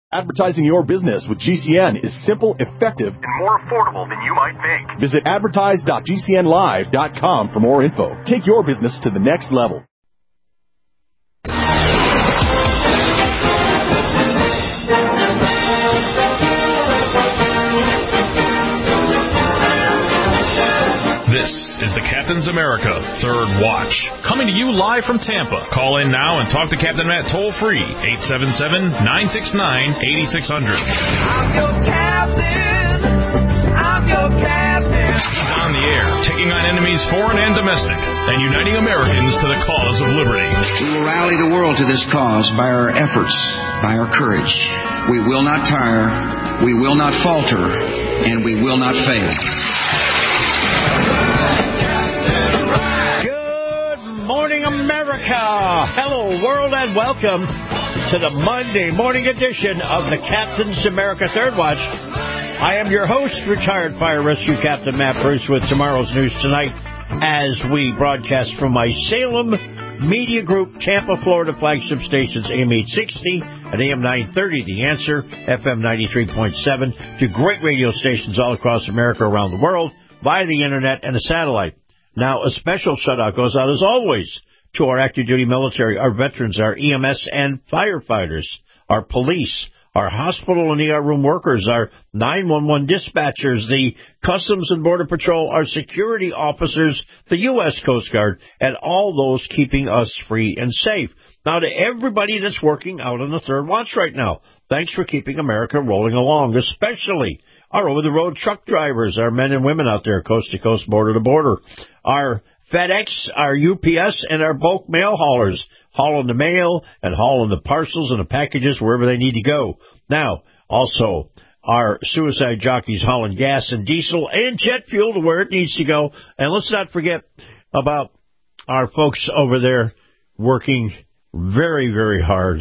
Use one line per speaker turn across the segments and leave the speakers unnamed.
Advertising your business with GCN is simple, effective, and more affordable than you might think. Visit advertise.gcnlive.com for more info. Take your business to the next level.
This is the Captain's America Third Watch, coming to you live from Tampa. Call in now and talk to Captain Matt toll-free, 877-969-8600.
I'm your captain. I'm your captain.
He's on the air, taking on enemies foreign and domestic, and uniting Americans to the cause of liberty.
We will rally the world to this cause by our efforts, by our courage. We will not tire, we will not falter, and we will not fail.
Good morning, America. Hello, world, and welcome to the Monday morning edition of the Captain's America Third Watch. I am your host, retired Fire Rescue Captain Matt Bruce, with tomorrow's news tonight as we broadcast from my Salem Media Group, Tampa, Florida flagship stations, AM 860 and AM 930, The Answer, FM 93.7, to great radio stations all across America, around the world, via the internet and a satellite. Now, a special shout-out goes out, as always, to our active duty military, our veterans, our EMS and firefighters, our police, our hospital and ER room workers, our 911 dispatchers, the Customs and Border Patrol, our security officers, the U.S. Coast Guard, and all those keeping us free and safe. Now, to everybody that's working out on the Third Watch right now, thanks for keeping America rolling along, especially our over-the-road truck drivers, our men and women out there, coast to coast, border to border, our FedEx, our UPS, and our bulk mail haulers, hauling the mail and hauling the parcels and the packages wherever they need to go. Now, also, our suicide jockeys hauling gas and diesel and jet fuel to where it needs to go. And let's not forget about our folks over there working very, very hard,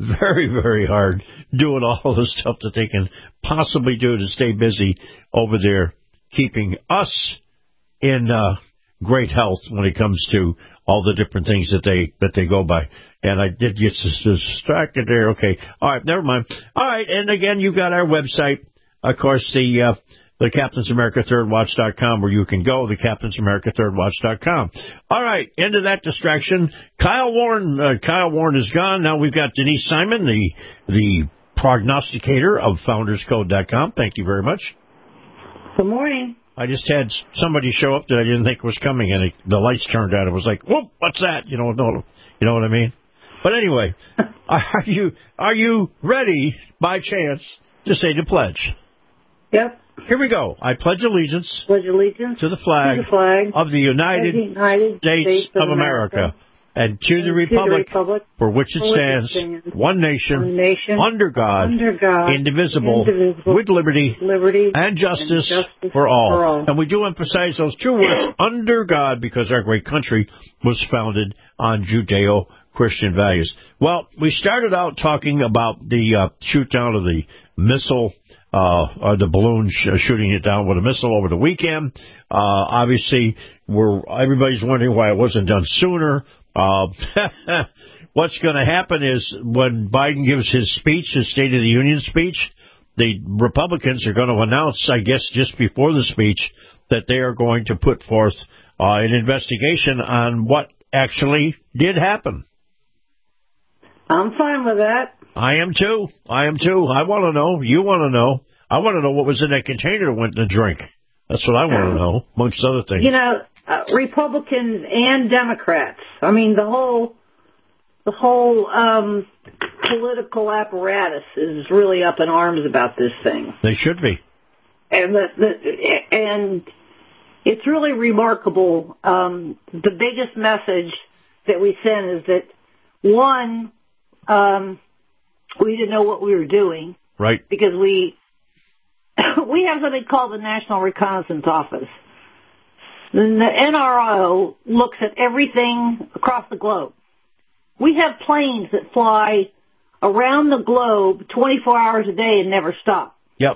doing all the stuff that they can possibly do to stay busy over there, keeping us in great health when it comes to all the different things that they go by. And I did get distracted there. Okay. All right. Never mind. All right. And again, you've got our website, of course, the CaptainsAmericaThirdWatch.com, where you can go, the CaptainsAmericaThirdWatch.com. All right. Into that distraction. Kyle Warren is gone. Now we've got Denise Simon, the prognosticator of FoundersCode.com. Thank you very much.
Good morning.
I just had somebody show up that I didn't think was coming, and the lights turned on. It was like, whoop, what's that? You know what I mean? But anyway, are you ready, by chance, to say the pledge?
Yep.
Here we go. I pledge allegiance to the flag of the United States of America and to the republic for which it stands, one nation, under God, indivisible, with liberty and justice for all. And we do emphasize those two words, under God, because our great country was founded on Judeo-Christian values. Well, we started out talking about the shoot down of the missile, the balloon shooting it down with a missile over the weekend. Obviously, everybody's wondering why it wasn't done sooner. What's going to happen is when Biden gives his speech, his State of the Union speech, the Republicans are going to announce, I guess, just before the speech, that they are going to put forth an investigation on what actually did happen.
I'm fine with that.
I am too. I want to know. You want to know. I want to know what was in that container that went in the drink. That's what I want to know, amongst other things.
You know, Republicans and Democrats. I mean, the whole political apparatus is really up in arms about this thing.
They should be.
And and it's really remarkable. The biggest message that we send is that, one, we didn't know what we were doing.
Right.
Because we have something called the National Reconnaissance Office. And the NRO looks at everything across the globe. We have planes that fly around the globe 24 hours a day and never stop.
Yep.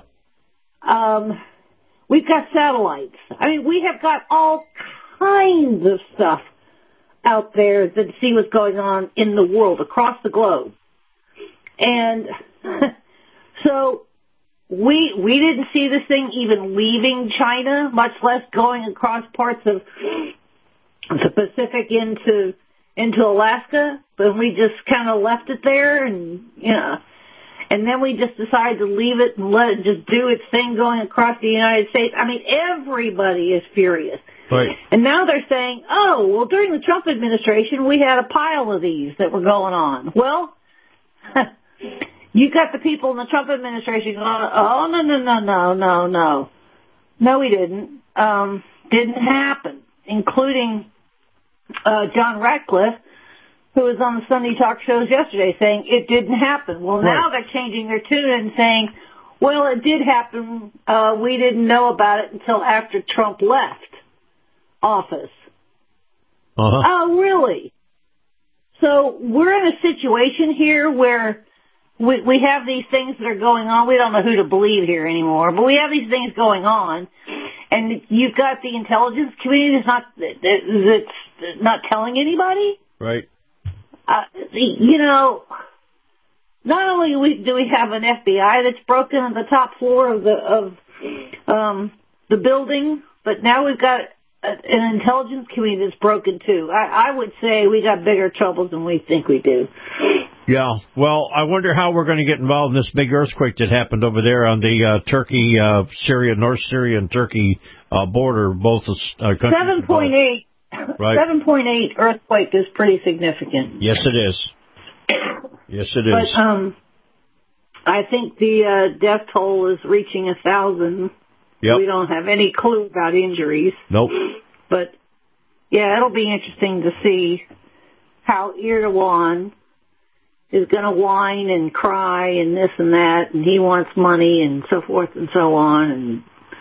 We've got satellites. I mean, we have got all kinds of stuff out there that see what's going on in the world across the globe. And So we didn't see this thing even leaving China, much less going across parts of the Pacific into Alaska, but we just kind of left it there, and and then we just decided to leave it and let it just do its thing going across the United States. I mean, everybody is furious.
Right.
And now they're saying, oh, well, during the Trump administration, we had a pile of these that were going on. Well, you got the people in the Trump administration going, oh, no. No, we didn't. Didn't happen, including John Ratcliffe, who was on the Sunday talk shows yesterday saying it didn't happen. Well, now they're changing their tune and saying, well, it did happen. We didn't know about it until after Trump left office.
Uh-huh.
Oh, really? So we're in a situation here where we have these things that are going on. We don't know who to believe here anymore, but we have these things going on, and you've got the intelligence community that's not telling anybody.
Right.
Not only do we have an FBI that's broken on the top floor of the building, but now we've got an intelligence community that's broken too. I would say we got bigger troubles than we think we do.
Yeah. Well, I wonder how we're going to get involved in this big earthquake that happened over there on the North Syria and Turkey border. Both countries.
7.8.
Right.
7.8 earthquake is pretty significant.
Yes, it is. Yes, it is.
But I think the death toll is reaching 1,000.
Yep.
We don't have any clue about injuries.
Nope.
But, yeah, it'll be interesting to see how Erdogan is going to whine and cry and this and that, and he wants money and so forth and so on. And,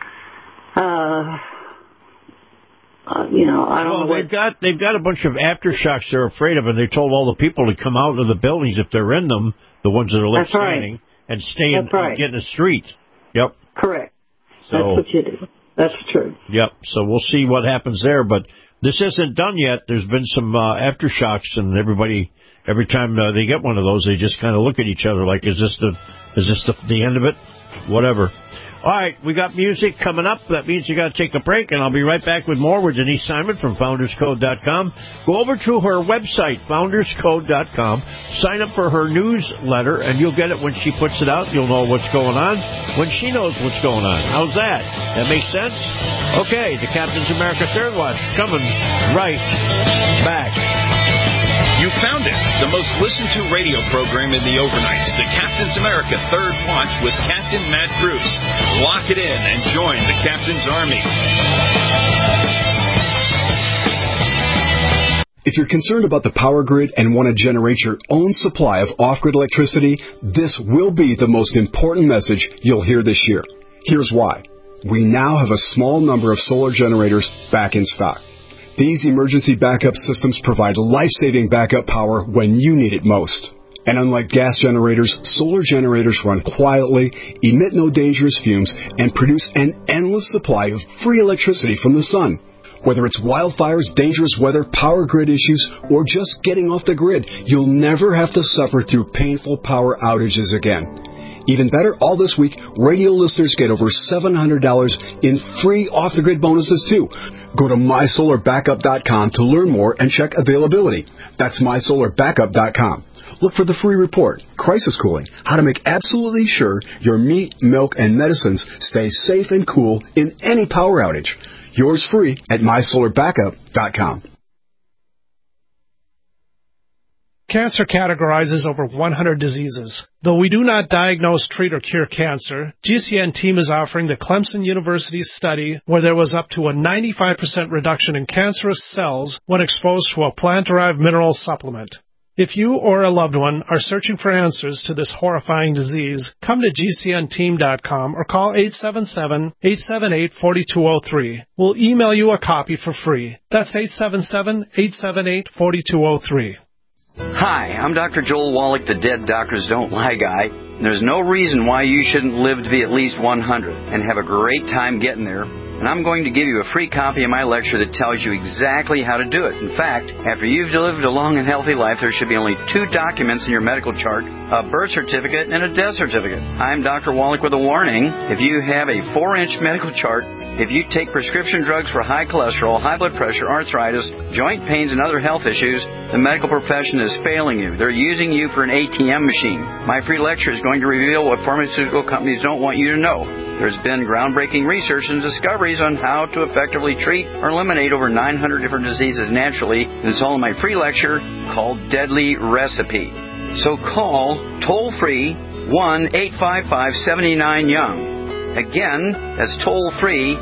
I don't know.
They've got a bunch of aftershocks they're afraid of, and they told all the people to come out of the buildings if they're in them, the ones that are left standing, and stay and get in the street. Yep.
Correct.
So,
that's what you do. That's true.
Yep. So we'll see what happens there, but this isn't done yet. There's been some aftershocks, and everybody, every time they get one of those, they just kind of look at each other like, is this the end of it? Whatever. All right, we got music coming up. That means you got to take a break, and I'll be right back with more with Denise Simon from FoundersCode.com. Go over to her website, FoundersCode.com. Sign up for her newsletter, and you'll get it when she puts it out. You'll know what's going on when she knows what's going on. How's that? That makes sense? Okay, the Captain's America Third Watch coming right back.
You found it, the most listened to radio program in the overnights, the Captain's America Third Watch with Captain Matt Bruce. Lock it in and join the Captain's Army.
If you're concerned about the power grid and want to generate your own supply of off-grid electricity, this will be the most important message you'll hear this year. Here's why. We now have a small number of solar generators back in stock. These emergency backup systems provide life-saving backup power when you need it most. And unlike gas generators, solar generators run quietly, emit no dangerous fumes, and produce an endless supply of free electricity from the sun. Whether it's wildfires, dangerous weather, power grid issues, or just getting off the grid, you'll never have to suffer through painful power outages again. Even better, all this week, radio listeners get over $700 in free off-the-grid bonuses, too. Go to MySolarBackup.com to learn more and check availability. That's MySolarBackup.com. Look for the free report, Crisis Cooling, how to make absolutely sure your meat, milk, and medicines stay safe and cool in any power outage. Yours free at MySolarBackup.com.
Cancer categorizes over 100 diseases. Though we do not diagnose, treat, or cure cancer, GCN team is offering the Clemson University study where there was up to a 95% reduction in cancerous cells when exposed to a plant-derived mineral supplement. If you or a loved one are searching for answers to this horrifying disease, come to GCNteam.com or call 877-878-4203. We'll email you a copy for free. That's 877-878-4203.
Hi, I'm Dr. Joel Wallach, the Dead Doctors Don't Lie guy. There's no reason why you shouldn't live to be at least 100 and have a great time getting there. and I'm going to give you a free copy of my lecture that tells you exactly how to do it. In fact, after you've lived a long and healthy life, there should be only 2 documents in your medical chart, a birth certificate and a death certificate. I'm Dr. Wallach with a warning. If you have a 4-inch medical chart, if you take prescription drugs for high cholesterol, high blood pressure, arthritis, joint pains, and other health issues, the medical profession is failing you. They're using you for an ATM machine. My free lecture is going to reveal what pharmaceutical companies don't want you to know. There's been groundbreaking research and discoveries on how to effectively treat or eliminate over 900 different diseases naturally, and it's all in my free lecture called Deadly Recipe. So call toll-free 1-855-79-YOUNG. Again, that's toll-free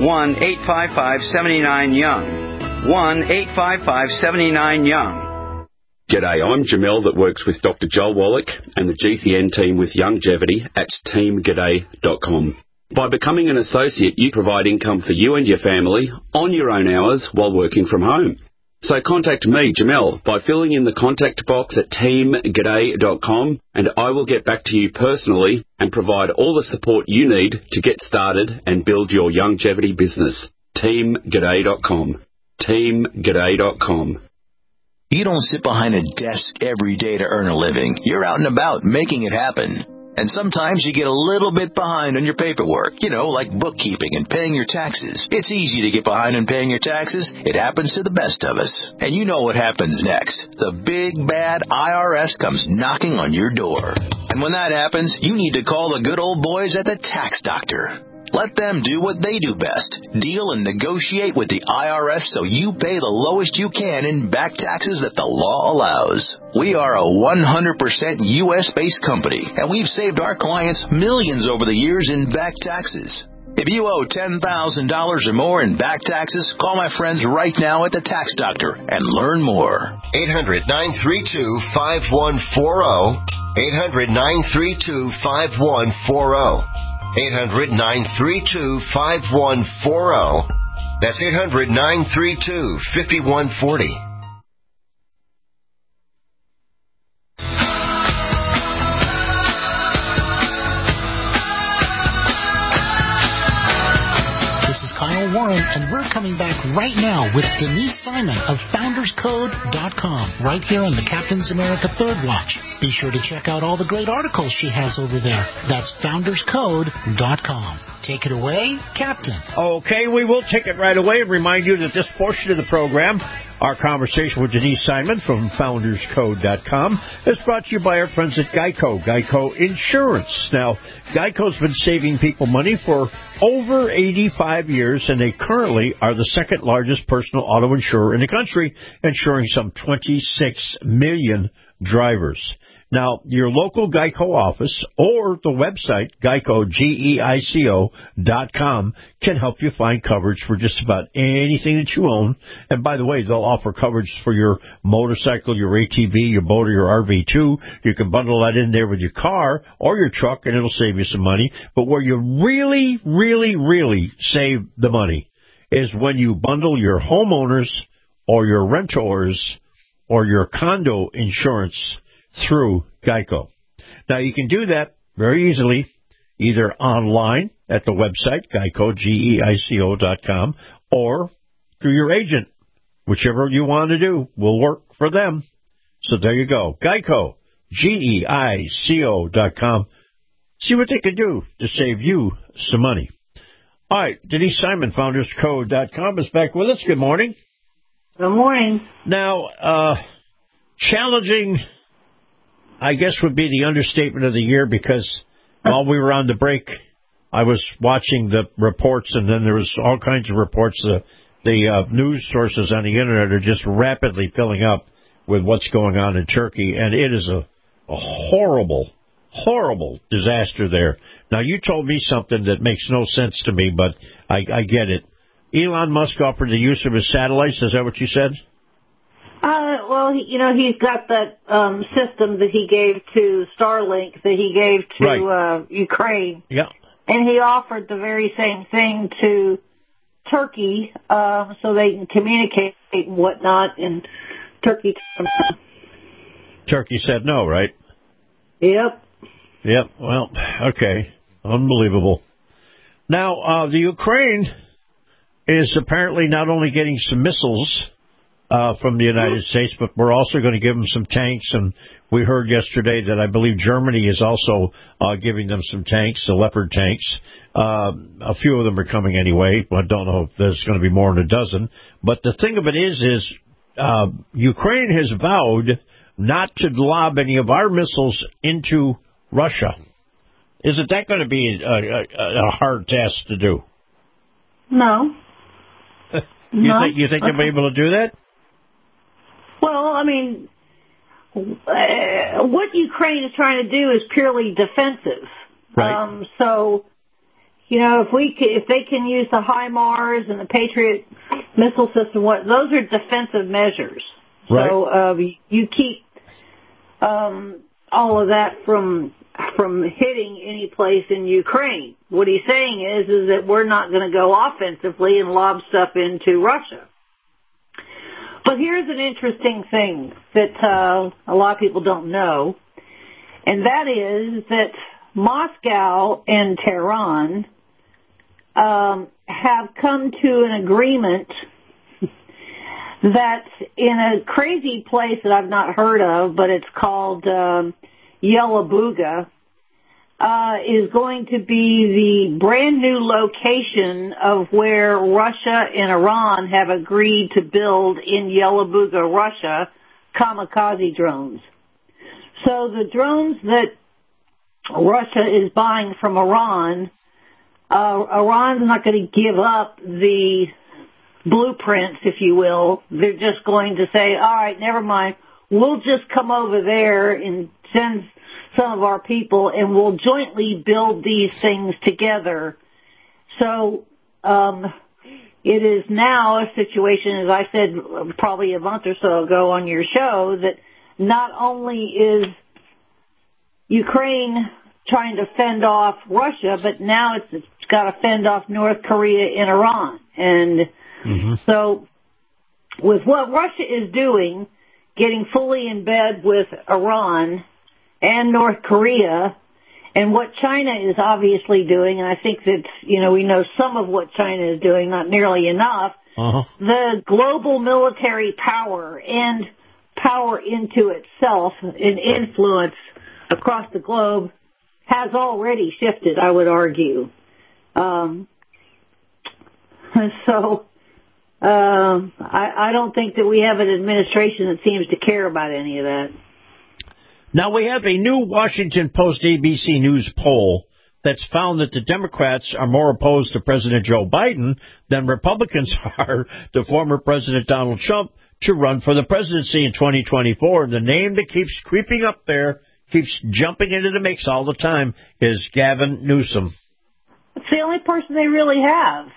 1-855-79-YOUNG. 1-855-79-YOUNG.
G'day, I'm Jamel that works with Dr. Joel Wallach and the GCN team with Longevity at teamg'day.com. By becoming an associate, you provide income for you and your family on your own hours while working from home. So contact me, Jamel, by filling in the contact box at teamg'day.com, and I will get back to you personally and provide all the support you need to get started and build your longevity business. teamg'day.com. teamg'day.com.
You don't sit behind a desk every day to earn a living. You're out and about making it happen. And sometimes you get a little bit behind on your paperwork, like bookkeeping and paying your taxes. It's easy to get behind on paying your taxes. It happens to the best of us. And you know what happens next. The big, bad IRS comes knocking on your door. And when that happens, you need to call the good old boys at the Tax Doctor. Let them do what they do best. Deal and negotiate with the IRS so you pay the lowest you can in back taxes that the law allows. We are a 100% U.S.-based company, and we've saved our clients millions over the years in back taxes. If you owe $10,000 or more in back taxes, call my friends right now at the Tax Doctor and learn more.
800-932-5140. 800-932-5140. 800-932-5140. That's 800-932-5140.
Kyle Warren, and we're coming back right now with Denise Simon of FoundersCode.com, right here on the Captain's America Third Watch. Be sure to check out all the great articles she has over there. That's FoundersCode.com. Take it away, Captain.
Okay, we will take it right away and remind you that this portion of the program, our conversation with Denise Simon from FoundersCode.com, is brought to you by our friends at Geico, Geico Insurance. Now, Geico's been saving people money for over 85 years, and they currently are the second largest personal auto insurer in the country, insuring some 26 million drivers. Now, your local Geico office or the website, Geico, GEICO.com, can help you find coverage for just about anything that you own. And by the way, they'll offer coverage for your motorcycle, your ATV, your boat, or your RV, too. You can bundle that in there with your car or your truck, and it'll save you some money. But where you really, really, really save the money is when you bundle your homeowners or your renters or your condo insurance through Geico. Now, you can do that very easily, either online at the website, Geico, GEICO.com, or through your agent. Whichever you want to do will work for them. So there you go. Geico, GEICO.com. See what they can do to save you some money. All right, Denise Simon, FoundersCode.com, is back with us. Good morning.
Good morning.
Now, challenging, I guess, would be the understatement of the year, because while we were on the break, I was watching the reports, and then there was all kinds of reports. The news sources on the Internet are just rapidly filling up with what's going on in Turkey, and it is a horrible, horrible disaster there. Now, you told me something that makes no sense to me, but I get it. Elon Musk offered the use of his satellites. Is that what you said?
Well, he's got that system that he gave to Starlink, that he gave to Ukraine.
Yeah.
And he offered the very same thing to Turkey, so they can communicate and whatnot. And Turkey
said no, right?
Yep.
Well, okay. Unbelievable. Now, the Ukraine is apparently not only getting some missiles from the United States, but we're also going to give them some tanks. And we heard yesterday that I believe Germany is also giving them some tanks, the Leopard tanks. A few of them are coming anyway. I don't know if there's going to be more than a dozen. But the thing of it is Ukraine has vowed not to lob any of our missiles into Russia. Isn't that going to be a hard task to do?
No.
You think they'll be able to do that?
Well, I mean, what Ukraine is trying to do is purely defensive.
Right.
So, if they can use the HIMARS and the Patriot missile system, those are defensive measures.
Right.
So you keep all of that from hitting any place in Ukraine. What he's saying is that we're not going to go offensively and lob stuff into Russia. But here's an interesting thing that a lot of people don't know, and that is that Moscow and Tehran have come to an agreement that in a crazy place that I've not heard of, but it's called Yelabuga, is going to be the brand new location of where Russia and Iran have agreed to build in Yelabuga, Russia, kamikaze drones. So the drones that Russia is buying from Iran, Iran's not going to give up the blueprints, if you will. They're just going to say, all right, never mind. We'll just come over there and send some of our people, and we'll jointly build these things together. So it is now a situation, as I said probably a month or so ago on your show, that not only is Ukraine trying to fend off Russia, but now it's got to fend off North Korea and Iran. And so with what Russia is doing, getting fully in bed with Iran and North Korea, and what China is obviously doing, and I think that, we know some of what China is doing, not nearly enough, the global military power and power into itself and influence across the globe has already shifted, I would argue. I don't think that we have an administration that seems to care about any of that.
Now, we have a new Washington Post ABC News poll that's found that the Democrats are more opposed to President Joe Biden than Republicans are to former President Donald Trump to run for the presidency in 2024. And the name that keeps creeping up there, keeps jumping into the mix all the time, is Gavin Newsom.
It's the only person they really have.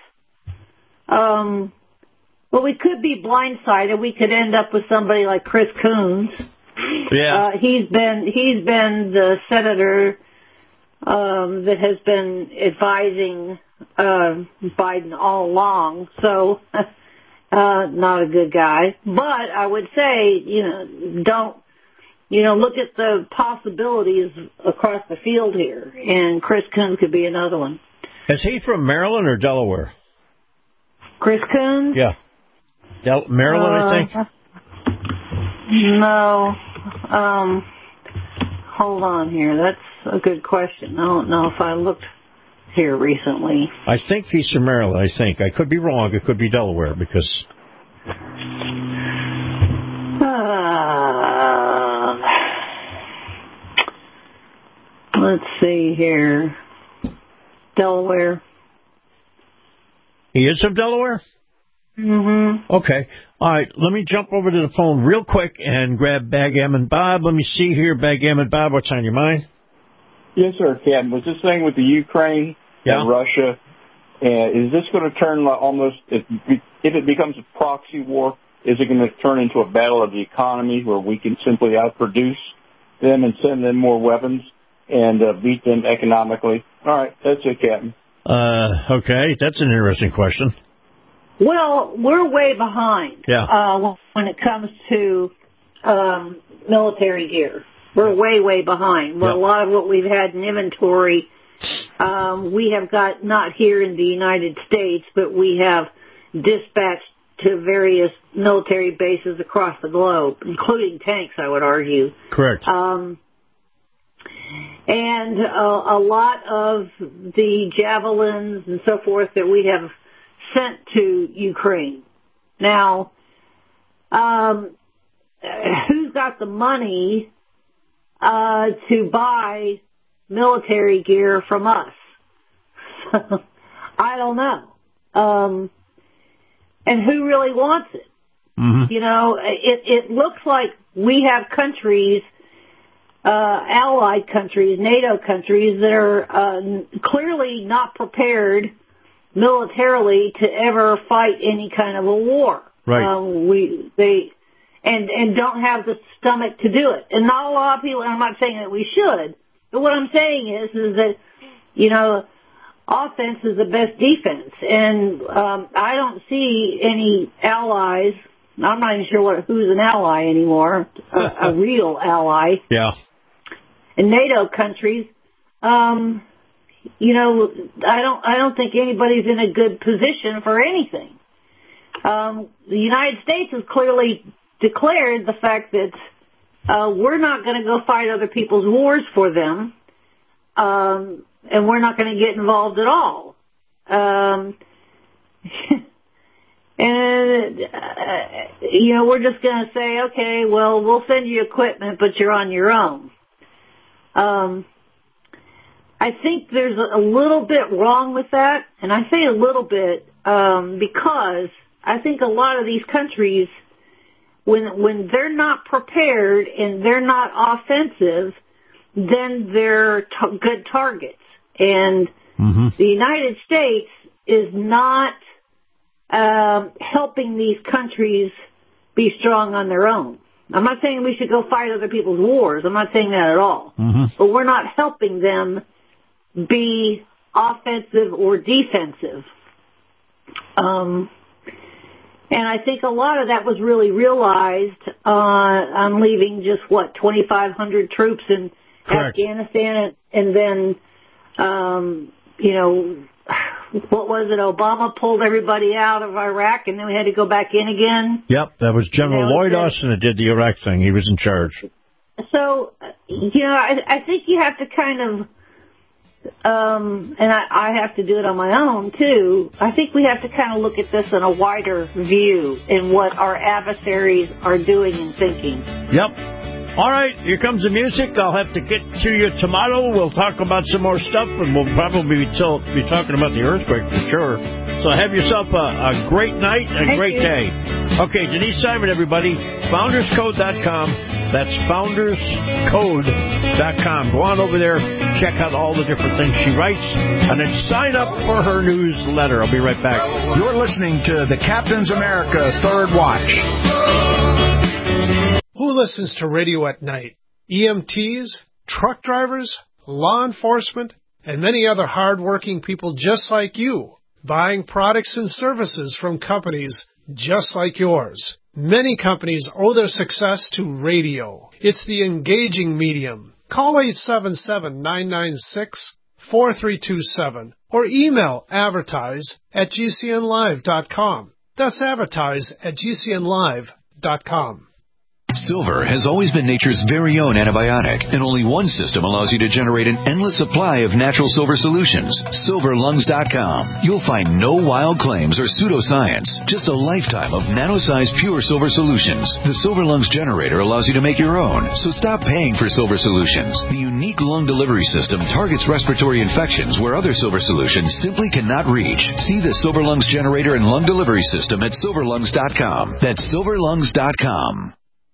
Well, we could be blindsided. We could end up with somebody like Chris Coons. Yeah. He's been the senator that has been advising Biden all along. So not a good guy. But I would say, don't look at the possibilities across the field here, and Chris Coons could be another one.
Is he from Maryland or Delaware?
Chris Coons?
Yeah. Maryland, I think?
No. Hold on here. That's a good question. I don't know if I looked here recently.
I think he's from Maryland, I think. I could be wrong. It could be Delaware, because...
let's see here. Delaware.
He is from Delaware?
Mm-hmm.
Okay. All right. Let me jump over to the phone real quick and grab Backgammon Bob. Let me see here. Backgammon Bob, what's on your mind?
Yes, sir, Captain. Was this thing with the Ukraine and Russia, is this going to turn almost, if it becomes a proxy war, is it going to turn into a battle of the economy where we can simply outproduce them and send them more weapons and beat them economically? All right. That's it, Captain.
Okay. That's an interesting question.
Well, we're way behind when it comes to military gear. We're way behind. Well, a lot of what we've had in inventory, we have got not here in the United States, but we have dispatched to various military bases across the globe, including tanks, I would argue.
Correct.
And a lot of the javelins and so forth that we have sent to Ukraine. Now, who's got the money to buy military gear from us? I don't know. And who really wants it?
Mm-hmm.
You know, it looks like we have countries, allied countries, NATO countries, that are clearly not prepared militarily to ever fight any kind of a war.
Right.
And don't have the stomach to do it. And not a lot of people, and I'm not saying that we should, but what I'm saying is that, you know, offense is the best defense. And I don't see any allies. I'm not even sure who's an ally anymore, a real ally.
Yeah.
In NATO countries, you know, I don't think anybody's in a good position for anything. The United States has clearly declared the fact that we're not going to go fight other people's wars for them, and we're not going to get involved at all. And, you know, we're just going to say, okay, well, we'll send you equipment, but you're on your own. I think there's a little bit wrong with that, and I say a little bit because I think a lot of these countries, when they're not prepared and they're not offensive, then they're good targets. And the United States is not helping these countries be strong on their own. I'm not saying we should go fight other people's wars. I'm not saying that at all. But we're not helping them be offensive or defensive. And I think a lot of that was really realized on leaving just, 2,500 troops in Afghanistan, and then, you know, what was it? Obama pulled everybody out of Iraq, and then we had to go back in again.
Yep, that was General Lloyd Austin that did the Iraq thing. He was in charge.
So, you know, I think you have to kind of, and I have to do it on my own, too. I think we have to kind of look at this in a wider view in what our adversaries are doing and thinking.
Yep. All right, here comes the music. I'll have to get to you tomorrow. We'll talk about some more stuff, and we'll probably be talking about the earthquake for sure. So have yourself a great night and a great day. Okay, Denise Simon, everybody. FoundersCode.com. That's FoundersCode.com. Go on over there, check out all the different things she writes, and then sign up for her newsletter. I'll be right back.
You're listening to the Captain's America Third Watch.
Who listens to radio at night? EMTs, truck drivers, law enforcement, and many other hard-working people just like you, buying products and services from companies just like yours. Many companies owe their success to radio. It's the engaging medium. Call 877-996-4327 or email advertise@gcnlive.com. That's advertise@gcnlive.com.
Silver has always been nature's very own antibiotic, and only one system allows you to generate an endless supply of natural silver solutions. SilverLungs.com. You'll find no wild claims or pseudoscience, just a lifetime of nano-sized pure silver solutions. The Silver Lungs generator allows you to make your own, so stop paying for silver solutions. The unique lung delivery system targets respiratory infections where other silver solutions simply cannot reach. See the Silver Lungs generator and lung delivery system at SilverLungs.com. That's SilverLungs.com.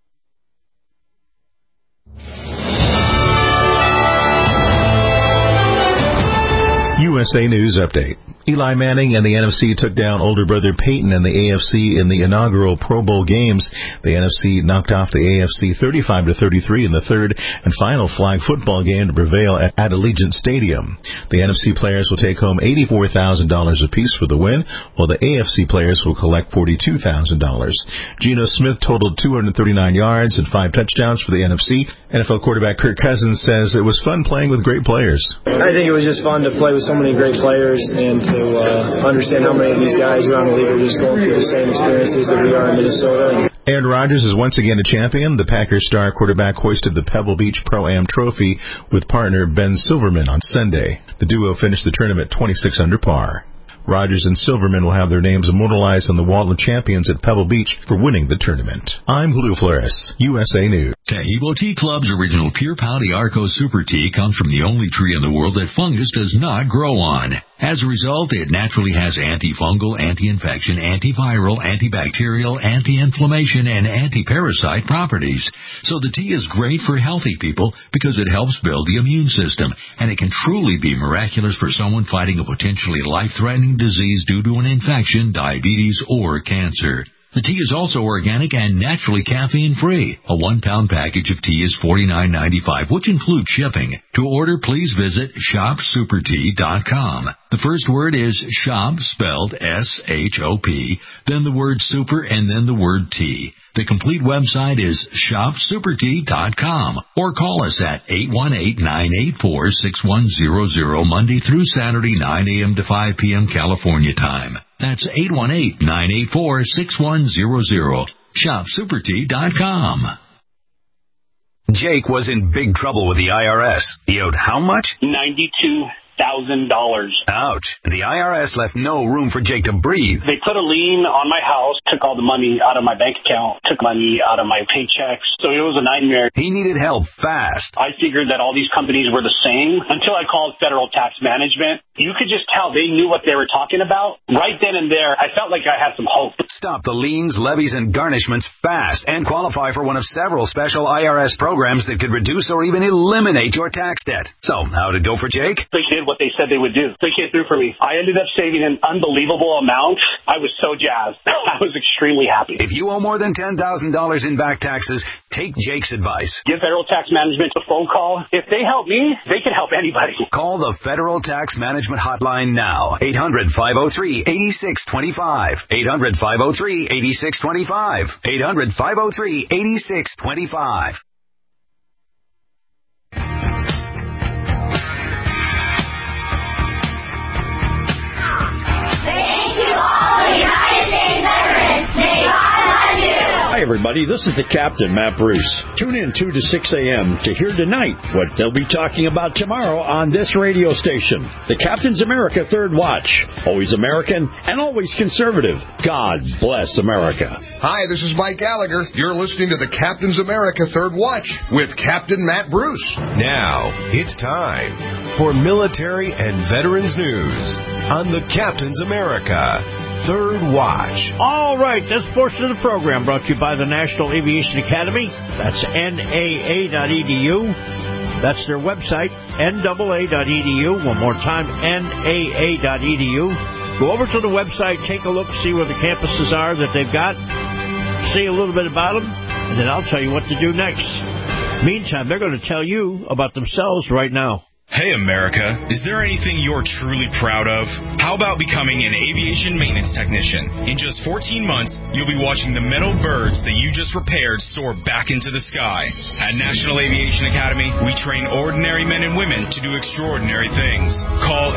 USA News Update. Eli Manning and the NFC took down older brother Peyton and the AFC in the inaugural Pro Bowl games. The NFC knocked off the AFC 35-33 in the third and final flag football game to prevail at Allegiant Stadium. The NFC players will take home $84,000 apiece for the win, while the AFC players will collect $42,000. Geno Smith totaled 239 yards and 5 touchdowns for the NFC. NFL quarterback Kirk Cousins says it was fun playing with great players.
I think it was just fun to play with so many great players and to understand how many of these guys around the league are just going through the same experiences that we are in Minnesota.
Aaron Rodgers is once again a champion. The Packers star quarterback hoisted the Pebble Beach Pro-Am Trophy with partner Ben Silverman on Sunday. The duo finished the tournament 26 under par. Rodgers and Silverman will have their names immortalized on the Wall of Champions at Pebble Beach for winning the tournament. I'm Julio Flores, USA News.
Tahibo Tea Club's original Pure Pouty Arco Super Tea comes from the only tree in the world that fungus does not grow on. As a result, it naturally has antifungal, anti-infection, antiviral, antibacterial, anti-inflammation, and anti-parasite properties. So the tea is great for healthy people because it helps build the immune system, and it can truly be miraculous for someone fighting a potentially life-threatening disease due to an infection, diabetes, or cancer. The tea is also organic and naturally caffeine-free. A 1-pound package of tea is $49.95, which includes shipping. To order, please visit shopsupertea.com. The first word is shop, spelled S-H-O-P, then the word super, and then the word tea. The complete website is shopsupertea.com, or call us at 818-984-6100 Monday through Saturday, 9 a.m. to 5 p.m. California time. That's 818-984-6100. shopsupertea.com.
Jake was in big trouble with the IRS. He owed how much?
$92,000.
Ouch. The IRS left no room for Jake to breathe.
They put a lien on my house, took all the money out of my bank account, took money out of my paychecks. So it was a nightmare.
He needed help fast.
I figured that all these companies were the same until I called Federal Tax Management. You could just tell they knew what they were talking about. Right then and there, I felt like I had some hope.
Stop the liens, levies, and garnishments fast and qualify for one of several special IRS programs that could reduce or even eliminate your tax debt. So, how'd it go for Jake?
They did what they said they would do. They came through for me. I ended up saving an unbelievable amount. I was so jazzed. I was extremely happy.
If you owe more than $10,000 in back taxes, take Jake's advice.
Give Federal Tax Management a phone call. If they help me, they can help anybody.
Call the Federal Tax Management Hotline now. 800-503-8625. 800-503-8625. 800-503-8625.
Hi, everybody. This is the Captain, Matt Bruce. Tune in 2 to 6 a.m. to hear tonight what they'll be talking about tomorrow on this radio station. The Captain's America Third Watch. Always American and always conservative. God bless America.
Hi, this is Mike Gallagher. You're listening to the Captain's America Third Watch with Captain Matt Bruce.
Now, it's time for military and veterans news on the Captain's America Third Watch.
All right, this portion of the program brought to you by the National Aviation Academy. That's NAA.edu. That's their website, NAA.edu. One more time, NAA.edu. Go over to the website, take a look, see where the campuses are that they've got, see a little bit about them, and then I'll tell you what to do next. Meantime, they're going to tell you about themselves right now.
Hey, America, is there anything you're truly proud of? How about becoming an aviation maintenance technician? In just 14 months, you'll be watching the metal birds that you just repaired soar back into the sky. At National Aviation Academy, we train ordinary men and women to do extraordinary things. Call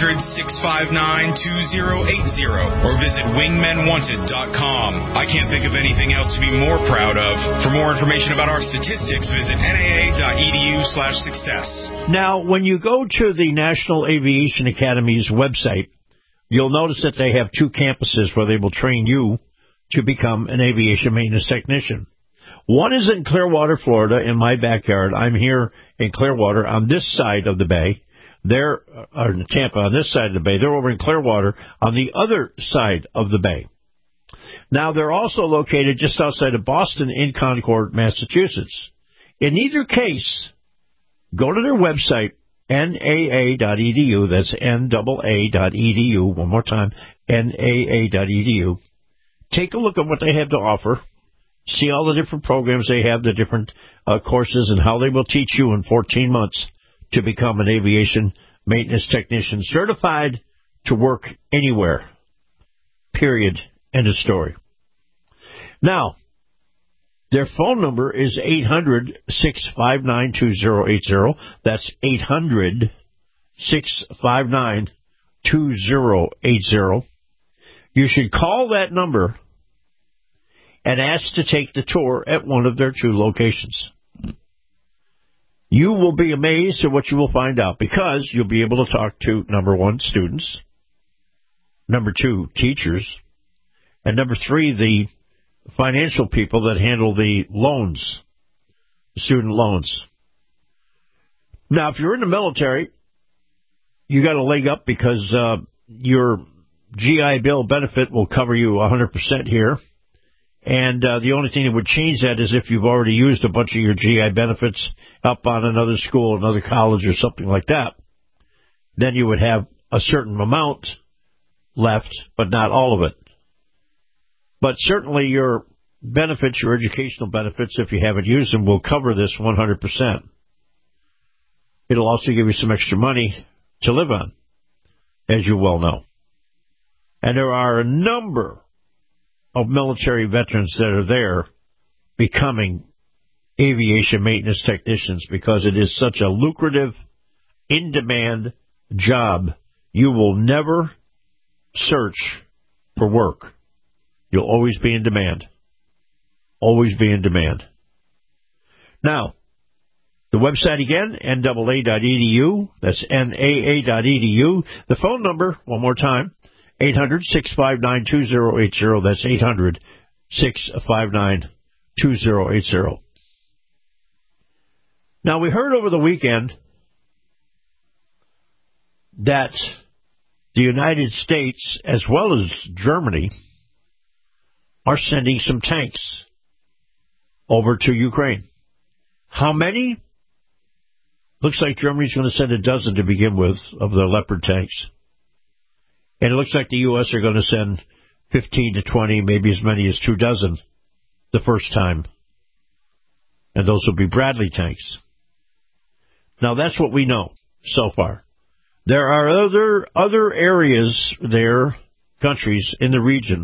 800-659-2080 or visit wingmenwanted.com. I can't think of anything else to be more proud of. For more information about our statistics, visit naa.edu/success.
Now, when you go to the National Aviation Academy's website, you'll notice that they have 2 campuses where they will train you to become an aviation maintenance technician. One is in Clearwater, Florida, in my backyard. I'm here in Clearwater on this side of the bay. They're in Tampa on this side of the bay. They're over in Clearwater on the other side of the bay. Now, they're also located just outside of Boston in Concord, Massachusetts. In either case, go to their website, NAA.edu. That's NAA.edu. One more time, NAA.edu. Take a look at what they have to offer. See all the different programs they have, the different courses, and how they will teach you in 14 months to become an aviation maintenance technician, certified to work anywhere. Period. End of story. Now, their phone number is 800-659-2080. That's 800-659-2080. 2080. You should call that number and ask to take the tour at one of their 2 locations. You will be amazed at what you will find out, because you'll be able to talk to, number 1, students, number 2, teachers, and number 3, the financial people that handle the loans, student loans. Now, if you're in the military, you got a leg up because your GI Bill benefit will cover you 100% here. And the only thing that would change that is if you've already used a bunch of your GI benefits up on another school, another college, or something like that. Then you would have a certain amount left, but not all of it. But certainly your benefits, your educational benefits, if you haven't used them, will cover this 100%. It'll also give you some extra money to live on, as you well know. And there are a number of military veterans that are there becoming aviation maintenance technicians because it is such a lucrative, in-demand job. You will never search for work. You'll always be in demand. Always be in demand. Now, the website again, NAA.edu. That's NAA.edu. The phone number, one more time, 800-659-2080. That's 800-659-2080. Now, we heard over the weekend that the United States, as well as Germany, are sending some tanks over to Ukraine. How many? Looks like Germany's going to send a dozen to begin with of the Leopard tanks. And it looks like the U.S. are going to send 15 to 20, maybe as many as 2 dozen the first time. And those will be Bradley tanks. Now, that's what we know so far. There are other areas there, countries in the region,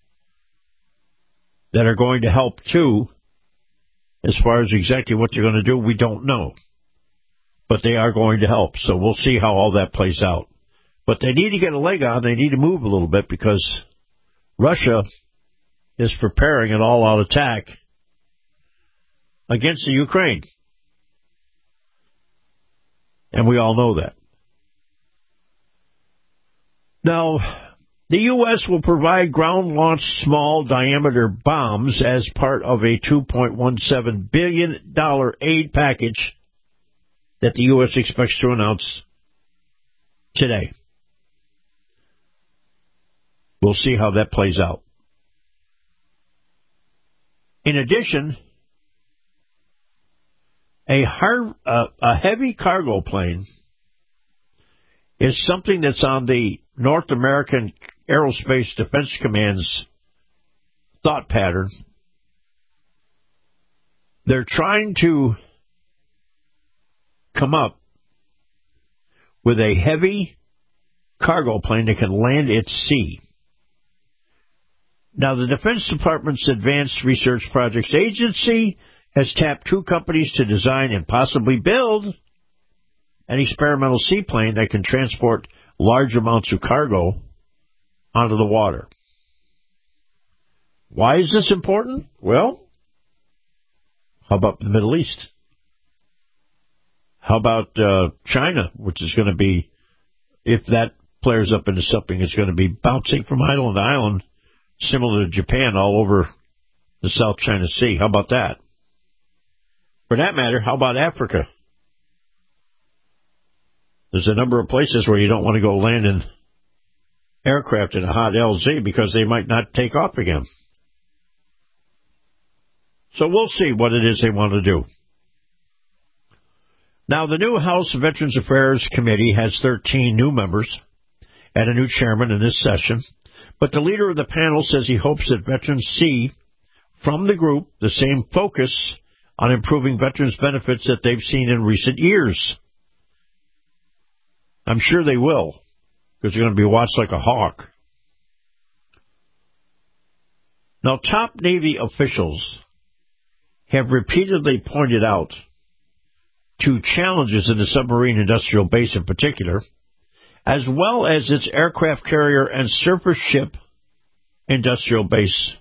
that are going to help too. As far as exactly what they're going to do, we don't know. But they are going to help, so we'll see how all that plays out. But they need to get a leg on. They need to move a little bit because Russia is preparing an all-out attack against the Ukraine. And we all know that. Now, the U.S. will provide ground-launched small-diameter bombs as part of a $2.17 billion aid package that the U.S. expects to announce today. We'll see how that plays out. In addition, a heavy cargo plane is something that's on the North American Aerospace Defense Command's thought pattern. They're trying to come up with a heavy cargo plane that can land at sea. Now, the Defense Department's Advanced Research Projects Agency has tapped 2 companies to design and possibly build an experimental seaplane that can transport large amounts of cargo onto the water. Why is this important? Well, how about the Middle East? How about China, which is going to be, if that flares up into something, it's going to be bouncing from island to island, similar to Japan all over the South China Sea. How about that? For that matter, how about Africa? There's a number of places where you don't want to go land in aircraft in a hot LZ because they might not take off again. So we'll see what it is they want to do. Now, the new House Veterans Affairs Committee has 13 new members and a new chairman in this session, but the leader of the panel says he hopes that veterans see from the group the same focus on improving veterans' benefits that they've seen in recent years. I'm sure they will, because they're going to be watched like a hawk. Now, top Navy officials have repeatedly pointed out to challenges in the submarine industrial base in particular, as well as its aircraft carrier and surface ship industrial base.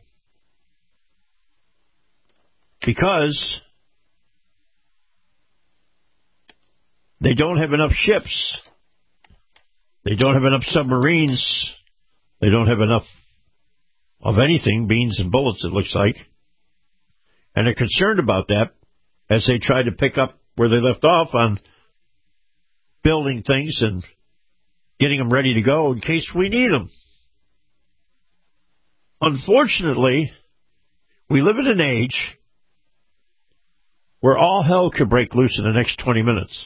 Because they don't have enough ships. They don't have enough submarines. They don't have enough of anything, beans and bullets, it looks like. And they're concerned about that as they try to pick up where they left off on building things and getting them ready to go in case we need them. Unfortunately, we live in an age where all hell could break loose in the next 20 minutes.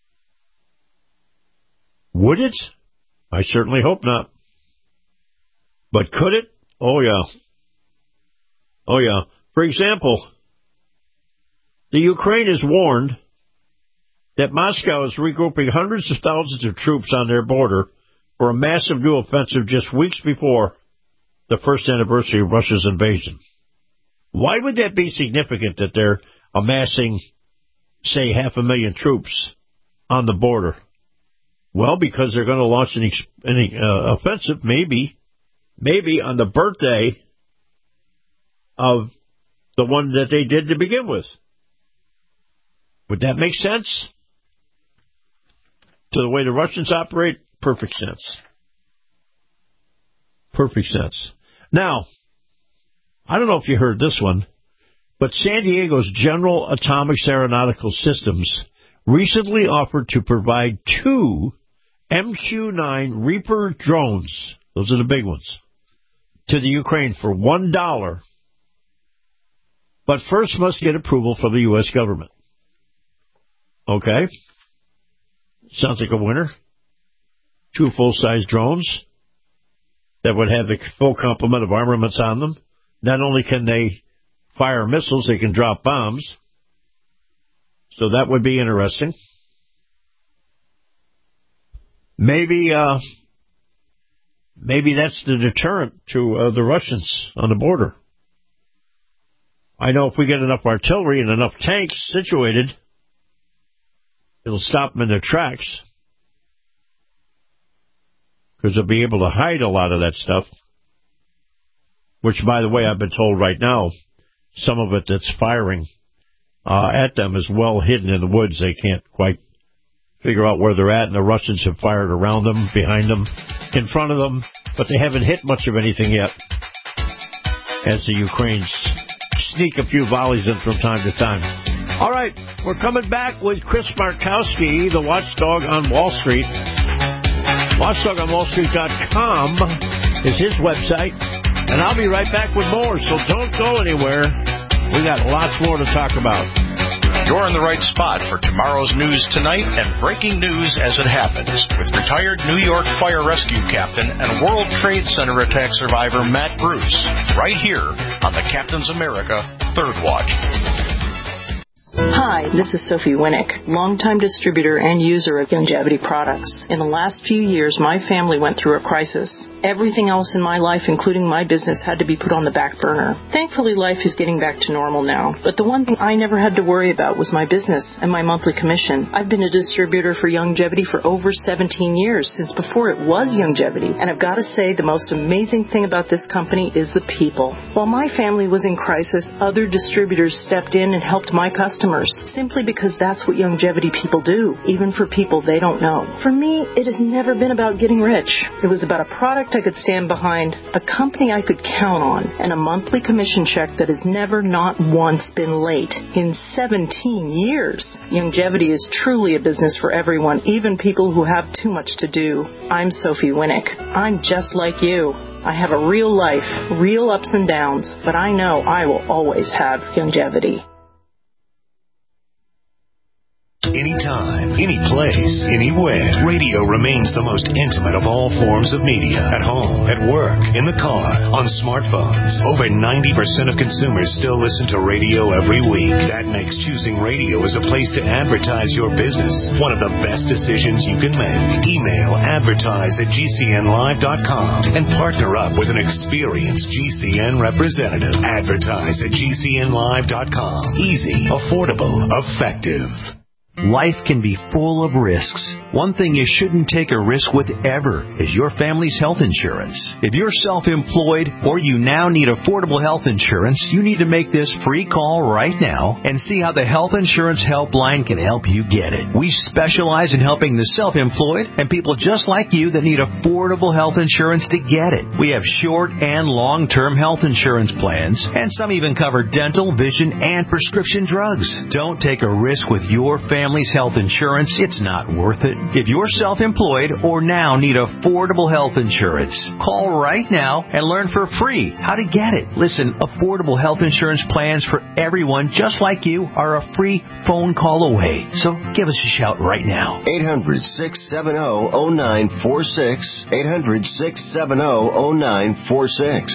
Would it? I certainly hope not. But could it? Oh, yeah. Oh, yeah. For example, the Ukraine is warned that Moscow is regrouping hundreds of thousands of troops on their border for a massive new offensive just weeks before the first anniversary of Russia's invasion. Why would that be significant that they're amassing, say, 500,000 troops on the border? Well, because they're going to launch an offensive, maybe on the birthday of the one that they did to begin with. Would that make sense? To the way the Russians operate? Perfect sense. Perfect sense. Now, I don't know if you heard this one, but San Diego's General Atomics Aeronautical Systems recently offered to provide 2 MQ-9 Reaper drones, those are the big ones, to the Ukraine for $1, but first must get approval from the U.S. government. Okay. Sounds like a winner. 2 full-size drones that would have the full complement of armaments on them. Not only can they fire missiles, they can drop bombs. So that would be interesting. Maybe that's the deterrent to the Russians on the border. I know if we get enough artillery and enough tanks situated, it'll stop them in their tracks. Because they'll be able to hide a lot of that stuff. Which, by the way, I've been told right now, some of it that's firing at them is well hidden in the woods. They can't quite figure out where they're at, and the Russians have fired around them, behind them, in front of them, but they haven't hit much of anything yet. As the Ukrainians sneak a few volleys in from time to time. All right, we're coming back with Chris Markowski, the watchdog on Wall Street. WatchdogOnWallStreet.com is his website, and I'll be right back with more, so don't go anywhere. We got lots more to talk about.
You're in the right spot for tomorrow's news tonight and breaking news as it happens with retired New York Fire Rescue Captain and World Trade Center attack survivor Matt Bruce, right here on the Captain's America Third Watch.
Hi, this is Sophie Winnick, longtime distributor and user of Youngevity products. In the last few years, my family went through a crisis. Everything else in my life, including my business, had to be put on the back burner. Thankfully, life is getting back to normal now. But the one thing I never had to worry about was my business and my monthly commission. I've been a distributor for Youngevity for over 17 years, since before it was Youngevity. And I've got to say, the most amazing thing about this company is the people. While my family was in crisis, other distributors stepped in and helped my customers, simply because that's what Youngevity people do, even for people they don't know. For me, it has never been about getting rich. It was about a product I could stand behind, a company I could count on, and a monthly commission check that has never, not once, been late in 17 years. Youngevity is truly a business for everyone, even people who have too much to do. I'm Sophie Winnick. I'm just like you. I have a real life, real ups and downs, but I know I will always have Youngevity.
Anytime, any place, anywhere. Radio remains the most intimate of all forms of media. At home, at work, in the car, on smartphones. Over 90% of consumers still listen to radio every week. That makes choosing radio as a place to advertise your business one of the best decisions you can make. Email advertise@gcnlive.com and partner up with an experienced GCN representative. Advertise@gcnlive.com. Easy, affordable, effective.
Life can be full of risks. One thing you shouldn't take a risk with ever is your family's health insurance. If you're self-employed or you now need affordable health insurance, you need to make this free call right now and see how the Health Insurance Helpline can help you get it. We specialize in helping the self-employed and people just like you that need affordable health insurance to get it. We have short and long-term health insurance plans, and some even cover dental, vision, and prescription drugs. Don't take a risk with your family's health insurance. It's not worth it. If you're self-employed or now need affordable health insurance, call right now and learn for free how to get it. Listen, affordable health insurance plans for everyone just like you are a free phone call away. So give us a shout right now.
800-670-0946. 800-670-0946.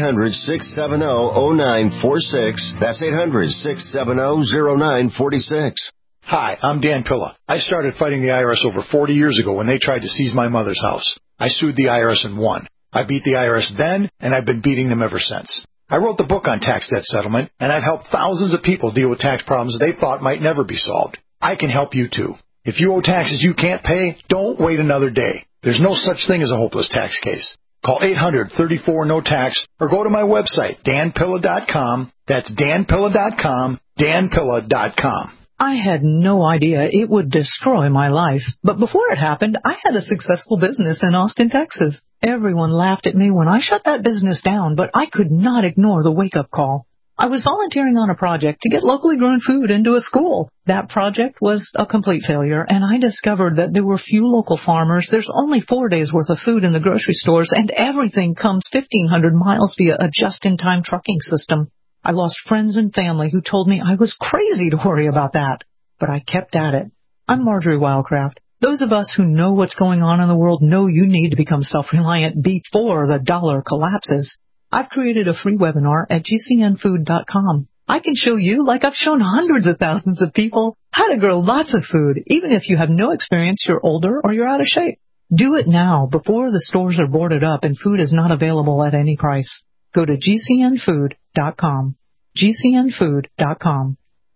800-670-0946. That's 800-670-0946.
Hi, I'm Dan Pilla. I started fighting the IRS over 40 years ago when they tried to seize my mother's house. I sued the IRS and won. I beat the IRS then, and I've been beating them ever since. I wrote the book on tax debt settlement, and I've helped thousands of people deal with tax problems they thought might never be solved. I can help you too. If you owe taxes you can't pay, don't wait another day. There's no such thing as a hopeless tax case. Call 800-34-NO-TAX or go to my website, danpilla.com. That's danpilla.com, danpilla.com.
I had no idea it would destroy my life. But before it happened, I had a successful business in Austin, Texas. Everyone laughed at me when I shut that business down, but I could not ignore the wake-up call. I was volunteering on a project to get locally grown food into a school. That project was a complete failure, and I discovered that there were few local farmers. There's only 4 days' worth of food in the grocery stores, and everything comes 1,500 miles via a just-in-time trucking system. I lost friends and family who told me I was crazy to worry about that. But I kept at it. I'm Marjorie Wildcraft. Those of us who know what's going on in the world know you need to become self-reliant before the dollar collapses. I've created a free webinar at gcnfood.com. I can show you, like I've shown hundreds of thousands of people, how to grow lots of food, even if you have no experience, you're older, or you're out of shape. Do it now before the stores are boarded up and food is not available at any price. Go to gcnfood.com. gcnfood.com.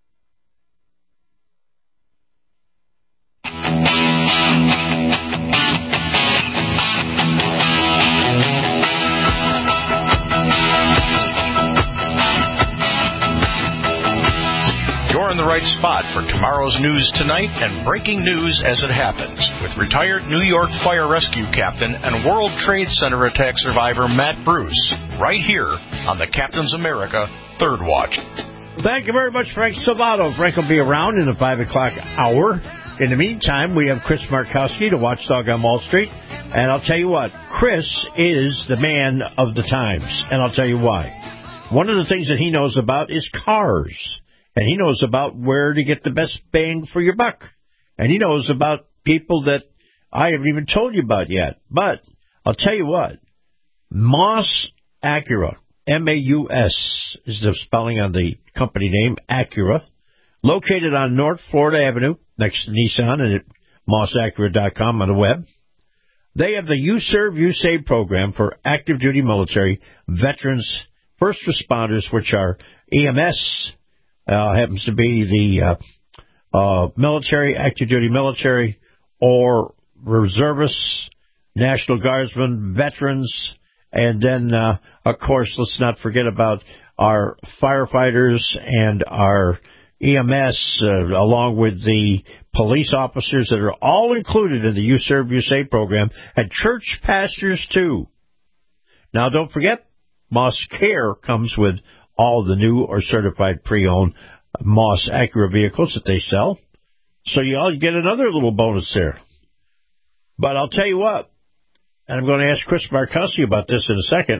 You're in the right spot for tomorrow's news tonight and breaking news as it happens with retired New York Fire Rescue Captain and World Trade Center attack survivor Matt Bruce, right here on the Captain's America Third Watch.
Thank you very much, Frank Salvato. Frank will be around in the 5 o'clock hour. In the meantime, we have Chris Markowski, the watchdog on Wall Street. And I'll tell you what, Chris is the man of the times. And I'll tell you why. One of the things that he knows about is cars. And he knows about where to get the best bang for your buck. And he knows about people that I haven't even told you about yet. But I'll tell you what, Moss Acura, M-A-U-S is the spelling on the company name, Acura, located on North Florida Avenue, next to Nissan, and at mossacura.com on the web. They have the You Serve, You Save program for active duty military, veterans, first responders, which are EMS, happens to be the military, active duty military, or reservists, National Guardsmen, veterans, and then, of course, let's not forget about our firefighters and our EMS, along with the police officers that are all included in the You Serve, You Save program, and church pastors, too. Now, don't forget, Moss Care comes with all the new or certified pre-owned Moss Acura vehicles that they sell. So you all get another little bonus there. But I'll tell you what, and I'm going to ask Chris Markowski about this in a second.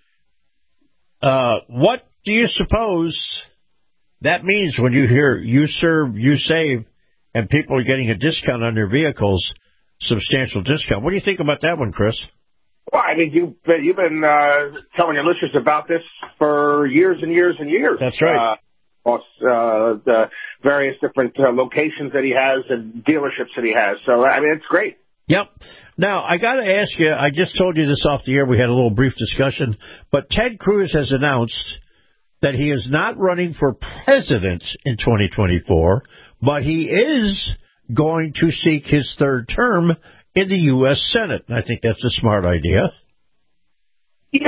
What do you suppose that means when you hear You Serve, You Save, and people are getting a discount on their vehicles, substantial discount? What do you think about that one, Chris?
Well, I mean, you've been telling your listeners about this for years and years and years.
That's right.
The various different locations that he has and dealerships that he has. So, I mean, it's great.
Yep. Now, I got to ask you, I just told you this off the air. We had a little brief discussion. But Ted Cruz has announced that he is not running for president in 2024, but he is going to seek his third term in the U.S. Senate. And I think that's a smart idea.
Yeah,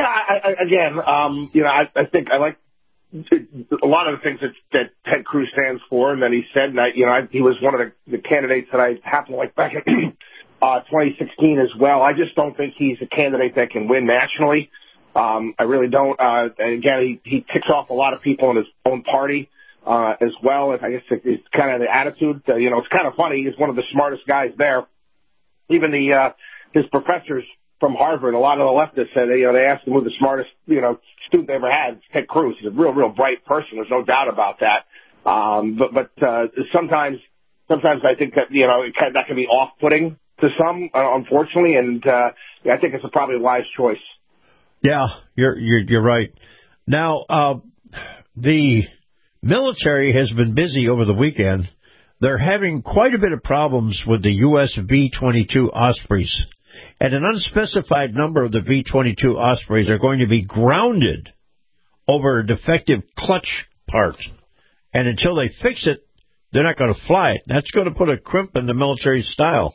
I think I like a lot of the things that Ted Cruz stands for, and that he said, and he was one of the candidates that I happened to like back in 2016 as well. I just don't think he's a candidate that can win nationally. I really don't. Again, he ticks off a lot of people in his own party as well. I guess it's kind of the attitude. It's kind of funny. He's one of the smartest guys there. Even his professors from Harvard, a lot of the leftists said they asked him who the smartest student they ever had. It's Ted Cruz. He's a real bright person. There's no doubt about that. But sometimes I think that that can be off-putting to some, unfortunately, and I think it's probably a wise choice.
Yeah, you're right. Now, the military has been busy over the weekend. They're having quite a bit of problems with the U.S. V-22 Ospreys. And an unspecified number of the V-22 Ospreys are going to be grounded over a defective clutch part. And until they fix it, they're not going to fly it. That's going to put a crimp in the military style.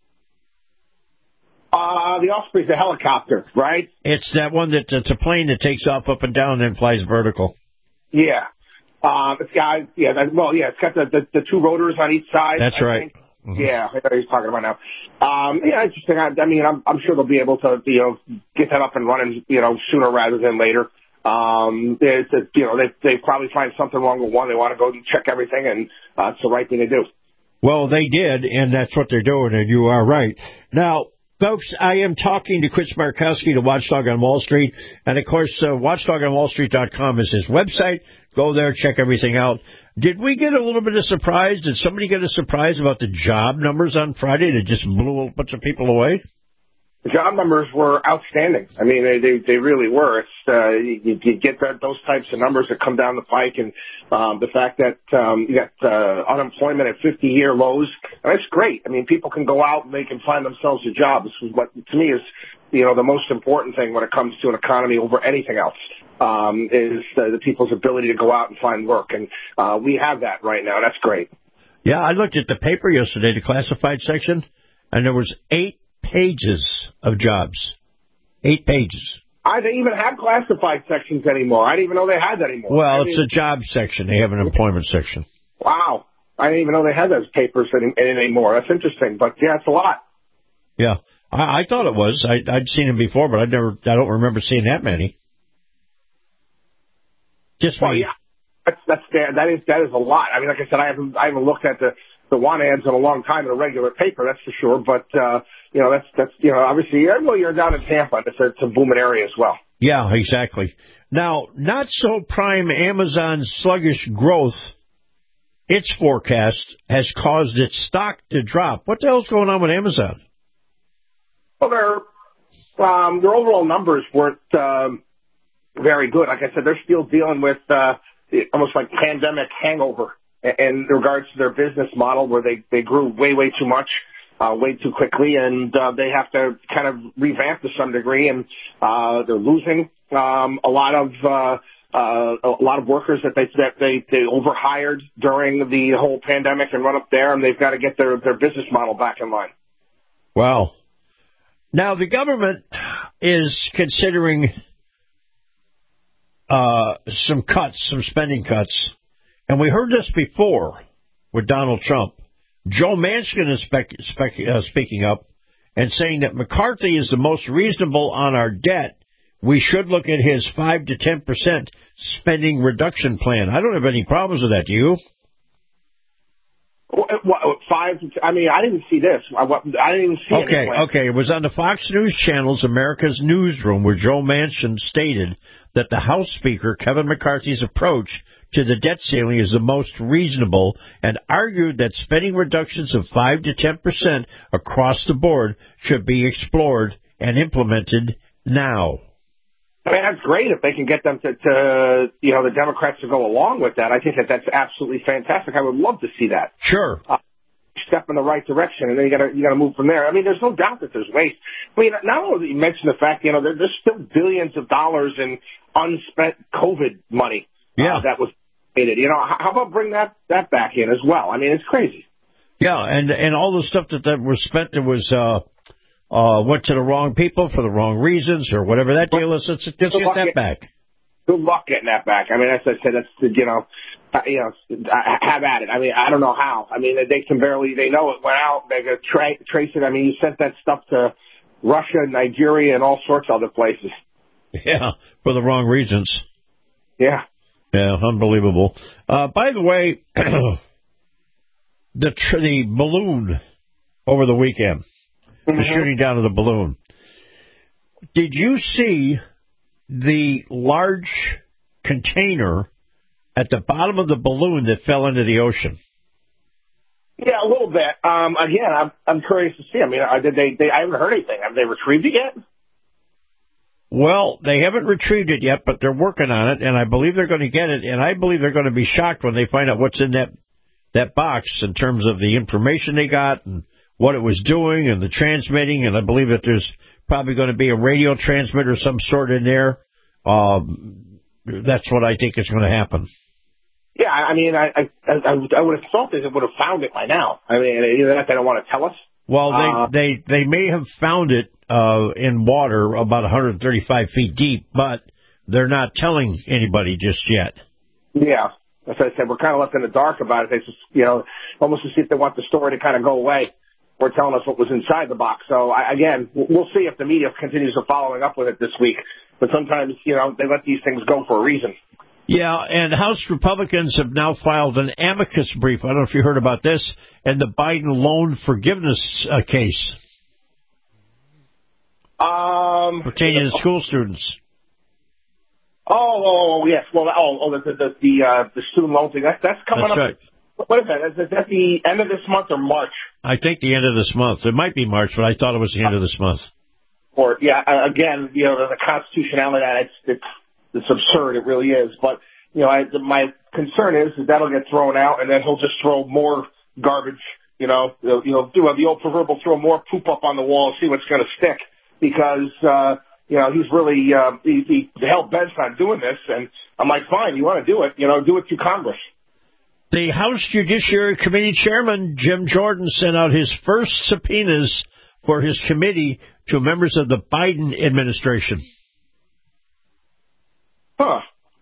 The Osprey's a helicopter, right?
It's that one it's a plane that takes off up and down and flies vertical.
Yeah. It's got the two rotors on each side.
That's right.
Mm-hmm. Yeah, I know what he's talking about now. Interesting. I'm sure they'll be able to, get that up and running, sooner rather than later. They probably find something wrong with one. They want to go and check everything, and it's the right thing to do.
Well, they did, and that's what they're doing, and you are right. Now, folks, I am talking to Chris Markowski, the Watchdog on Wall Street, and, of course, watchdogonwallstreet.com is his website. Go there, check everything out. Did we get a little bit of surprise? Did somebody get a surprise about the job numbers on Friday that just blew a bunch of people away?
The job numbers were outstanding. I mean, they really were. It's you get those types of numbers that come down the pike, and the fact that you got unemployment at 50-year lows, that's great. I mean, people can go out and they can find themselves a job. This is what, to me, is the most important thing when it comes to an economy over anything else. Is the people's ability to go out and find work, and we have that right now. That's great.
Yeah, I looked at the paper yesterday, the classified section, and there was 8 pages of jobs. 8 pages.
I didn't even have classified sections anymore. I didn't even know they had that anymore.
Well, it's a job section. They have an employment section.
Wow. I didn't even know they had those papers anymore. That's interesting, but yeah, it's a lot.
Yeah, I thought it was. I'd seen them before, but I don't remember seeing that many. Just me.
Yeah, that is a lot. I mean, like I said, I haven't looked at the want ads in a long time in a regular paper, that's for sure. But that's obviously, well, you're down in Tampa. It's a booming area as well.
Yeah, exactly. Now, not so prime Amazon's sluggish growth, its forecast has caused its stock to drop. What the hell's going on with Amazon?
Well, their overall numbers weren't very good. Like I said, they're still dealing with almost like pandemic hangover in regards to their business model, where they grew way too much, way too quickly, and they have to kind of revamp to some degree, and they're losing a lot of workers that they overhired during the whole pandemic and run up there, and they've got to get their business model back in line.
Wow. Now, the government is considering some spending cuts. And we heard this before with Donald Trump. Joe Manchin is speaking up and saying that McCarthy is the most reasonable on our debt. We should look at his 5 to 10% spending reduction plan. I don't have any problems with that. Do you?
I mean, I didn't see this. I didn't even see it.
Okay. It was on the Fox News Channel's America's Newsroom, where Joe Manchin stated that the House Speaker, Kevin McCarthy's approach to the debt ceiling is the most reasonable, and argued that spending reductions of 5 to 10% across the board should be explored and implemented now.
I mean, that's great if they can get them to the Democrats to go along with that. I think that's absolutely fantastic. I would love to see that.
Sure.
Step in the right direction, and then you got to move from there. I mean, there's no doubt that there's waste. I mean, not only you mentioned the fact, there's still billions of dollars in unspent COVID money that was created. You know, how about bring that back in as well? I mean, it's crazy.
Yeah, and all the stuff that was spent, that was went to the wrong people for the wrong reasons or whatever that deal is. Let's get that back.
Good luck getting that back. I mean, as I said, that's, have at it. I mean, I don't know how. I mean, they know it went out. They could trace it. I mean, you sent that stuff to Russia, Nigeria, and all sorts of other places.
Yeah, for the wrong reasons.
Yeah.
Yeah, unbelievable. By the way, the balloon over the weekend, the shooting down of the balloon. Did you see the large container at the bottom of the balloon that fell into the ocean?
Yeah, a little bit. Again, I'm curious to see. I mean, I haven't heard anything. Have they retrieved it yet?
Well, they haven't retrieved it yet, but they're working on it, and I believe they're going to get it, and I believe they're going to be shocked when they find out what's in that box in terms of the information they got and what it was doing and the transmitting, and I believe that there's probably going to be a radio transmitter of some sort in there. That's what I think is going to happen.
Yeah, I mean, I would have thought they would have found it by now. I mean, either that they don't want to tell us.
Well, they may have found it in water about 135 feet deep, but they're not telling anybody just yet.
Yeah, as I said, we're kind of left in the dark about it. They just, almost to see if they want the story to kind of go away. Or telling us what was inside the box. So, again, we'll see if the media continues to following up with it this week. But sometimes, they let these things go for a reason.
Yeah, and House Republicans have now filed an amicus brief. I don't know if you heard about this, and the Biden loan forgiveness case. Pertaining to school students.
Oh, yes. Well, the student loan thing. That's coming up.
Right.
What is that? Is that the end of this month or March?
I think the end of this month. It might be March, but I thought it was the end of this month.
Or again, the constitutionality of that, it's absurd. It really is. But my concern is that that'll get thrown out, and then he'll just throw more garbage. Do the old proverbial throw more poop up on the wall and see what's going to stick, because he's really he hell bent on doing this. And I'm like, fine, you want to do it? Do it through Congress.
The House Judiciary Committee Chairman, Jim Jordan, sent out his first subpoenas for his committee to members of the Biden administration.
Huh.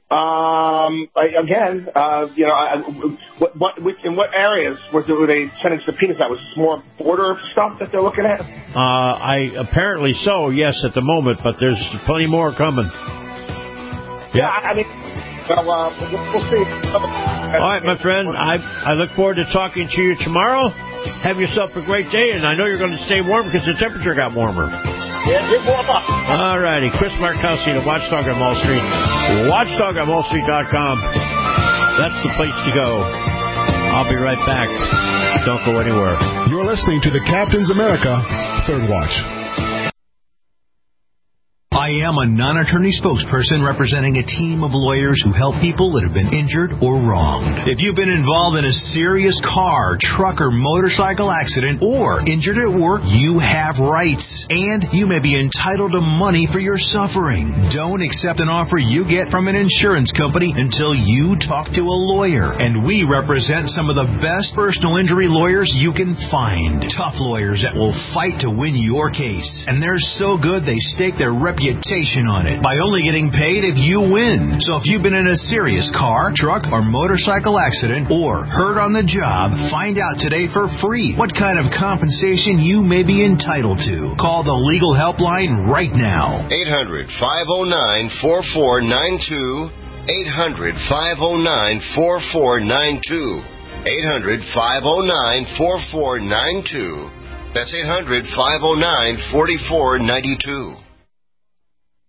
In what areas were they sending subpoenas out? Was this more border stuff that they're looking at?
Apparently so, yes, at the moment, but there's plenty more coming.
Yeah, I mean... we'll see.
All right, my friend. I look forward to talking to you tomorrow. Have yourself a great day, and I know you're going to stay warm because the temperature got warmer.
Yeah, get warm up.
All righty. Chris Markowski, the Watchdog on Wall Street. WatchdogOnWallStreet.com. That's the place to go. I'll be right back. Don't go anywhere.
You're listening to the Captain's America Third Watch.
I am a non-attorney spokesperson representing a team of lawyers who help people that have been injured or wronged. If you've been involved in a serious car, truck, or motorcycle accident, or injured at work, you have rights, and you may be entitled to money for your suffering. Don't accept an offer you get from an insurance company until you talk to a lawyer. And we represent some of the best personal injury lawyers you can find. Tough lawyers that will fight to win your case. And they're so good they stake their reputation on it by only getting paid if you win. So if you've been in a serious car, truck, or motorcycle accident, or hurt on the job, find out today for free what kind of compensation you may be entitled to. Call the legal helpline right now.
800-509-4492. 800-509-4492. 800-509-4492. That's 800-509-4492.